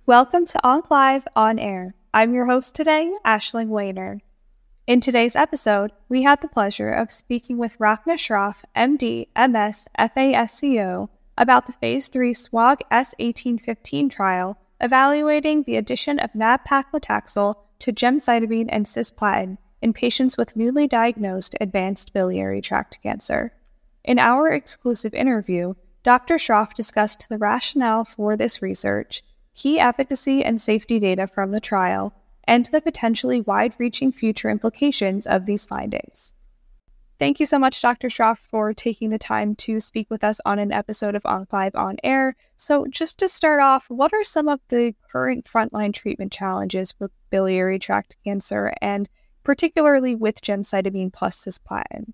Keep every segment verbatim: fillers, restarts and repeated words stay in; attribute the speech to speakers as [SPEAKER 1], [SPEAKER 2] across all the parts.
[SPEAKER 1] Welcome to OncLive On Air. I'm your host today, Aisling Wayner. In today's episode, we had the pleasure of speaking with Rachna Shroff, M D, M S, F A S C O, about the Phase three SWOG S eighteen fifteen trial evaluating the addition of nab-paclitaxel to gemcitabine and cisplatin in patients with newly diagnosed advanced biliary tract cancer. In our exclusive interview, Doctor Shroff discussed the rationale for this research, key efficacy and safety data from the trial, and the potentially wide-reaching future implications of these findings. Thank you so much, Doctor Shroff, for taking the time to speak with us on an episode of OncLive On Air. So just to start off, what are some of the current frontline treatment challenges with biliary tract cancer, and particularly with gemcitabine plus cisplatin?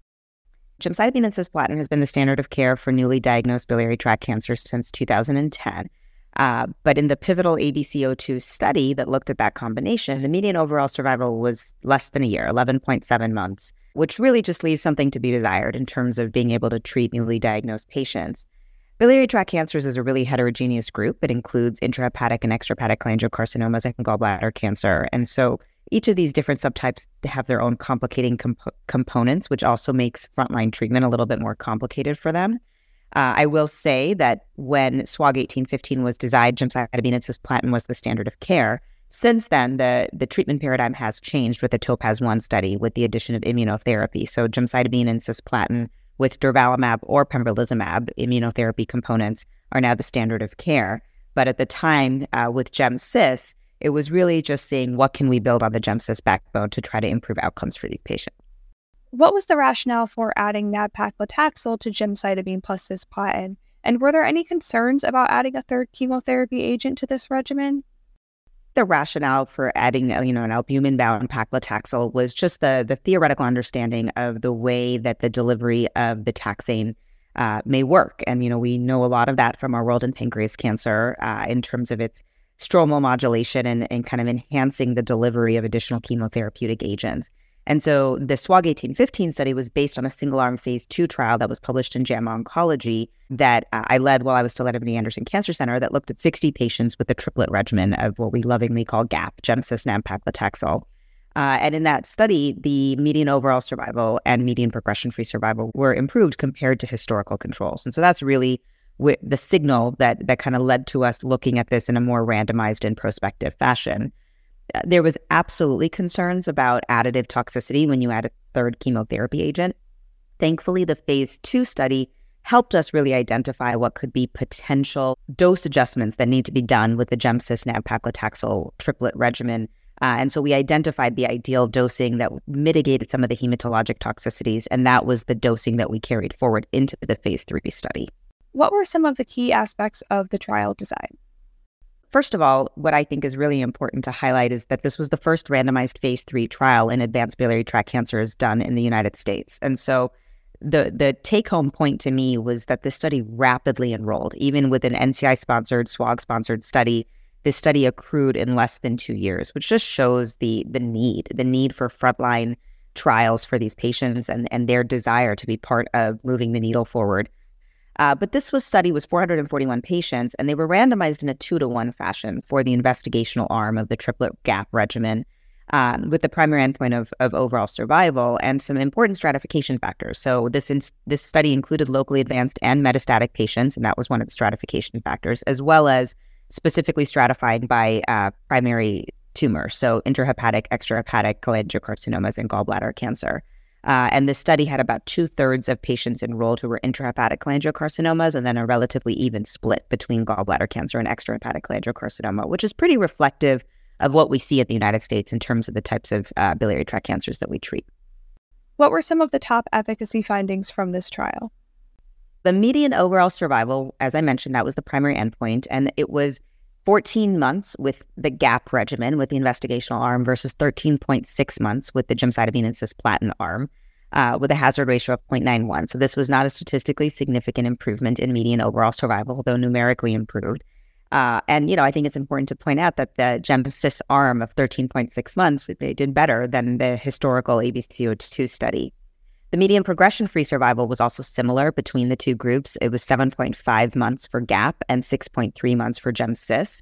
[SPEAKER 2] Gemcitabine and cisplatin has been the standard of care for newly diagnosed biliary tract cancer since two thousand ten. Uh, but in the pivotal A B C zero two study that looked at that combination, the median overall survival was less than a year, eleven point seven months, which really just leaves something to be desired in terms of being able to treat newly diagnosed patients. Biliary tract cancers is a really heterogeneous group. It includes intrahepatic and extrahepatic cholangiocarcinomas and gallbladder cancer. And so each of these different subtypes have their own complicating comp- components, which also makes frontline treatment a little bit more complicated for them. Uh, I will say that when SWOG eighteen fifteen was designed, gemcitabine and cisplatin was the standard of care. Since then, the, the treatment paradigm has changed with the TOPAZ one study with the addition of immunotherapy. So gemcitabine and cisplatin with durvalumab or pembrolizumab immunotherapy components are now the standard of care. But at the time uh, with GemCis, it was really just saying, what can we build on the GemCis backbone to try to improve outcomes for these patients?
[SPEAKER 1] What was the rationale for adding nab-paclitaxel to gemcitabine plus cisplatin? And were there any concerns about adding a third chemotherapy agent to this regimen?
[SPEAKER 2] The rationale for adding, you know, an albumin-bound paclitaxel was just the, the theoretical understanding of the way that the delivery of the taxane uh, may work. And, you know, we know a lot of that from our world in pancreas cancer uh, in terms of its stromal modulation and, and kind of enhancing the delivery of additional chemotherapeutic agents. And so the SWOG eighteen fifteen study was based on a single-arm phase two trial that was published in JAMA Oncology that uh, I led while I was still at M D Anderson Cancer Center that looked at sixty patients with a triplet regimen of what we lovingly call GAP, GemCis, nab-paclitaxel. Uh, and in that study, the median overall survival and median progression-free survival were improved compared to historical controls. And so that's really w- the signal that that kind of led to us looking at this in a more randomized and prospective fashion. There was absolutely concerns about additive toxicity when you add a third chemotherapy agent. Thankfully, the phase two study helped us really identify what could be potential dose adjustments that need to be done with the GemCis nab-paclitaxel triplet regimen. Uh, and so we identified the ideal dosing that mitigated some of the hematologic toxicities, and that was the dosing that we carried forward into the phase three study.
[SPEAKER 1] What were some of the key aspects of the trial design?
[SPEAKER 2] First of all, what I think is really important to highlight is that this was the first randomized phase three trial in advanced biliary tract cancers done in the United States. And so the the take-home point to me was that this study rapidly enrolled. Even with an N C I-sponsored, SWOG-sponsored study, this study accrued in less than two years, which just shows the the need, the need for frontline trials for these patients and, and their desire to be part of moving the needle forward. Uh, but this was study was four hundred forty-one patients, and they were randomized in a two to one fashion for the investigational arm of the triplet GAP regimen, um, with the primary endpoint of, of overall survival and some important stratification factors. So this in, this study included locally advanced and metastatic patients, and that was one of the stratification factors, as well as specifically stratified by uh, primary tumor, so intrahepatic, extrahepatic cholangiocarcinomas and gallbladder cancer. Uh, and this study had about two-thirds of patients enrolled who were intrahepatic cholangiocarcinomas, and then a relatively even split between gallbladder cancer and extrahepatic cholangiocarcinoma, which is pretty reflective of what we see in the United States in terms of the types of uh, biliary tract cancers that we treat.
[SPEAKER 1] What were some of the top efficacy findings from this trial?
[SPEAKER 2] The median overall survival, as I mentioned, that was the primary endpoint, and it was fourteen months with the GAP regimen with the investigational arm versus thirteen point six months with the gemcitabine and cisplatin arm, uh, with a hazard ratio of zero point nine one. So this was not a statistically significant improvement in median overall survival, though numerically improved. Uh, and, you know, I think it's important to point out that the GemCis arm of thirteen point six months, they did better than the historical A B C zero two study. The median progression-free survival was also similar between the two groups. It was seven point five months for GAP and six point three months for GemCis.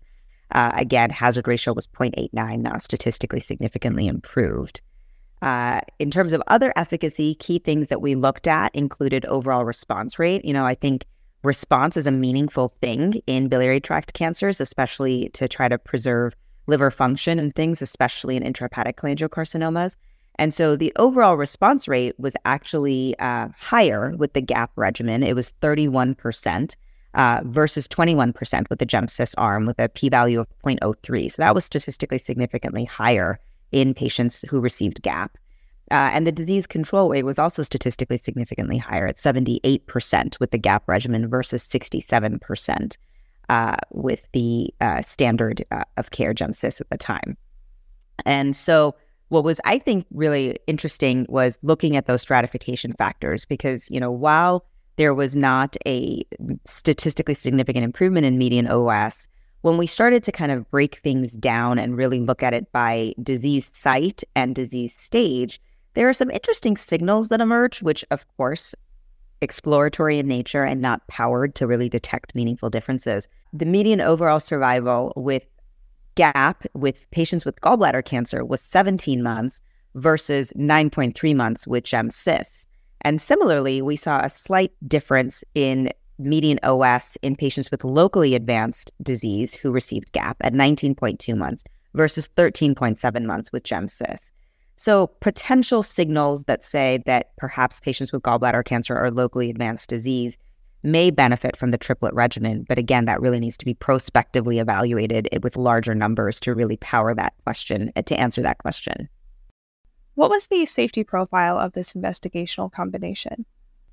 [SPEAKER 2] Uh, again, hazard ratio was zero point eight nine, not statistically significantly improved. Uh, in terms of other efficacy, key things that we looked at included overall response rate. You know, I think response is a meaningful thing in biliary tract cancers, especially to try to preserve liver function and things, especially in intrahepatic cholangiocarcinomas. And so the overall response rate was actually uh, higher with the GAP regimen. It was thirty-one percent uh, versus twenty-one percent with the GemCis arm with a p-value of zero point zero three. So that was statistically significantly higher in patients who received GAP. Uh, and the disease control rate was also statistically significantly higher at seventy-eight percent with the GAP regimen versus sixty-seven percent uh, with the uh, standard uh, of care GemCis at the time. And so what was, I think, really interesting was looking at those stratification factors because, you know, while there was not a statistically significant improvement in median O S, when we started to kind of break things down and really look at it by disease site and disease stage, there are some interesting signals that emerge, which, of course, exploratory in nature and not powered to really detect meaningful differences. The median overall survival with GAP with patients with gallbladder cancer was seventeen months versus nine point three months with GemCis. And similarly, we saw a slight difference in median O S in patients with locally advanced disease who received GAP at nineteen point two months versus thirteen point seven months with GemCis. So potential signals that say that perhaps patients with gallbladder cancer or locally advanced disease may benefit from the triplet regimen. But again, that really needs to be prospectively evaluated with larger numbers to really power that question, to answer that question.
[SPEAKER 1] What was the safety profile of this investigational combination?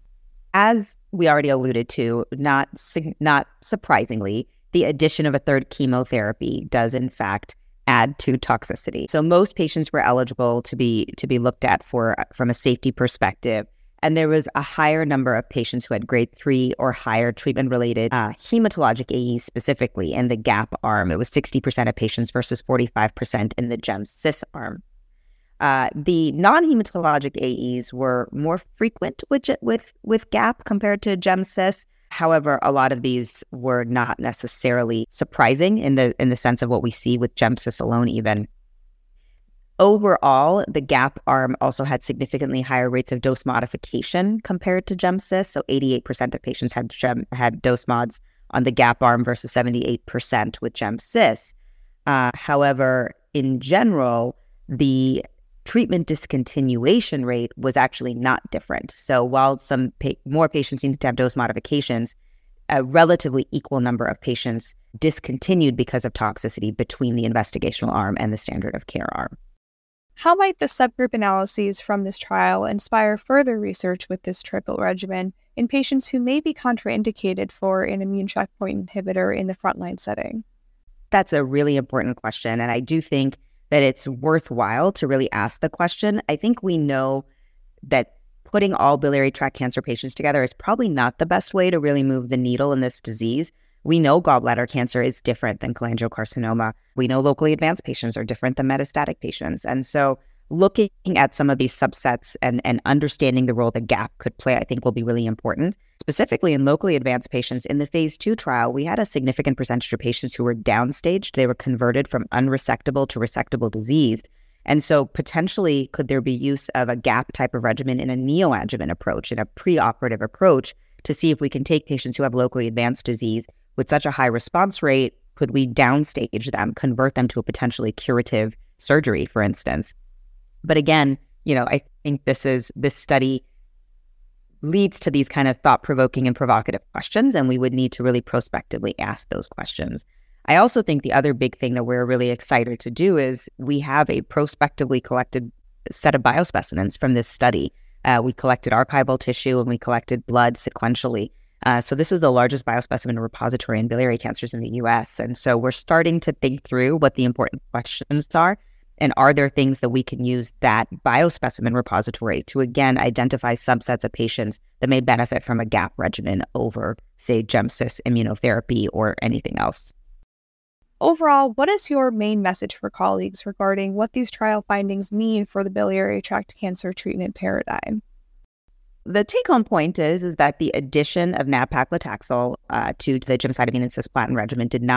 [SPEAKER 2] As we already alluded to, not not surprisingly, the addition of a third chemotherapy does in fact add to toxicity. So most patients were eligible to be to be looked at for from a safety perspective, and there was a higher number of patients who had grade three or higher treatment-related uh, hematologic A Es specifically in the GAP arm. It was sixty percent of patients versus forty-five percent in the GemCis arm. Uh, the non-hematologic A Es were more frequent with, with, with GAP compared to GemCis. However, a lot of these were not necessarily surprising in the in the sense of what we see with GemCis alone even. Overall, the GAP arm also had significantly higher rates of dose modification compared to GemCis. So eighty-eight percent of patients had, gem, had dose mods on the GAP arm versus seventy-eight percent with GemCis. Uh, however, in general, the treatment discontinuation rate was actually not different. So while some pa- more patients needed to have dose modifications, a relatively equal number of patients discontinued because of toxicity between the investigational arm and the standard of care arm.
[SPEAKER 1] How might the subgroup analyses from this trial inspire further research with this triplet regimen in patients who may be contraindicated for an immune checkpoint inhibitor in the frontline setting?
[SPEAKER 2] That's a really important question, and I do think that it's worthwhile to really ask the question. I think we know that putting all biliary tract cancer patients together is probably not the best way to really move the needle in this disease. We know gallbladder cancer is different than cholangiocarcinoma. We know locally advanced patients are different than metastatic patients. And so looking at some of these subsets and, and understanding the role that GAP could play, I think will be really important. Specifically in locally advanced patients, in the phase two trial, we had a significant percentage of patients who were downstaged. They were converted from unresectable to resectable disease. And so potentially could there be use of a GAP type of regimen in a neoadjuvant approach, in a preoperative approach, to see if we can take patients who have locally advanced disease with such a high response rate, could we downstage them, convert them to a potentially curative surgery, for instance? But again, you know, I think this is this study leads to these kind of thought-provoking and provocative questions, and we would need to really prospectively ask those questions. I also think the other big thing that we're really excited to do is we have a prospectively collected set of biospecimens from this study. Uh, we collected archival tissue and we collected blood sequentially. Uh, so this is the largest biospecimen repository in biliary cancers in the U S. And so we're starting to think through what the important questions are. And are there things that we can use that biospecimen repository to, again, identify subsets of patients that may benefit from a GAP regimen over, say, GemCis immunotherapy or anything else?
[SPEAKER 1] Overall, what is your main message for colleagues regarding what these trial findings mean for the biliary tract cancer treatment paradigm?
[SPEAKER 2] The take-home point is, is that the addition of nab-paclitaxel uh, to the gemcitabine and cisplatin regimen did not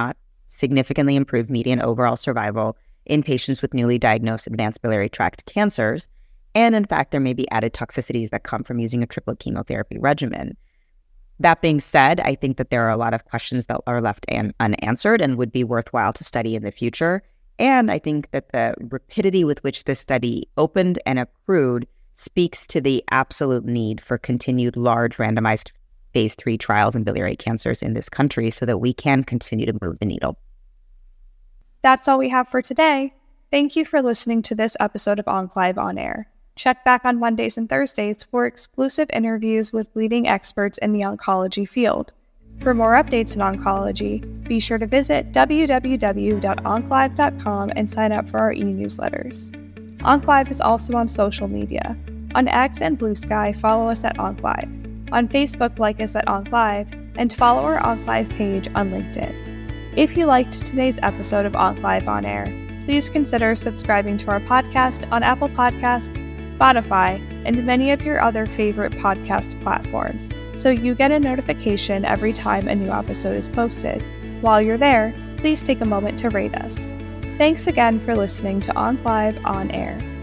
[SPEAKER 2] significantly improved median overall survival in patients with newly diagnosed advanced biliary tract cancers. And in fact, there may be added toxicities that come from using a triplet chemotherapy regimen. That being said, I think that there are a lot of questions that are left an- unanswered and would be worthwhile to study in the future. And I think that the rapidity with which this study opened and accrued speaks to the absolute need for continued large randomized phase three trials in biliary cancers in this country so that we can continue to move the needle.
[SPEAKER 1] That's all we have for today. Thank you for listening to this episode of OncLive On Air. Check back on Mondays and Thursdays for exclusive interviews with leading experts in the oncology field. For more updates in oncology, be sure to visit w w w dot onclive dot com and sign up for our e-newsletters. OncLive is also on social media. On X and Blue Sky, follow us at OncLive. On Facebook, like us at OncLive, and follow our OncLive page on LinkedIn. If you liked today's episode of OncLive On Air, please consider subscribing to our podcast on Apple Podcasts, Spotify, and many of your other favorite podcast platforms, so you get a notification every time a new episode is posted. While you're there, please take a moment to rate us. Thanks again for listening to OncLive On Air.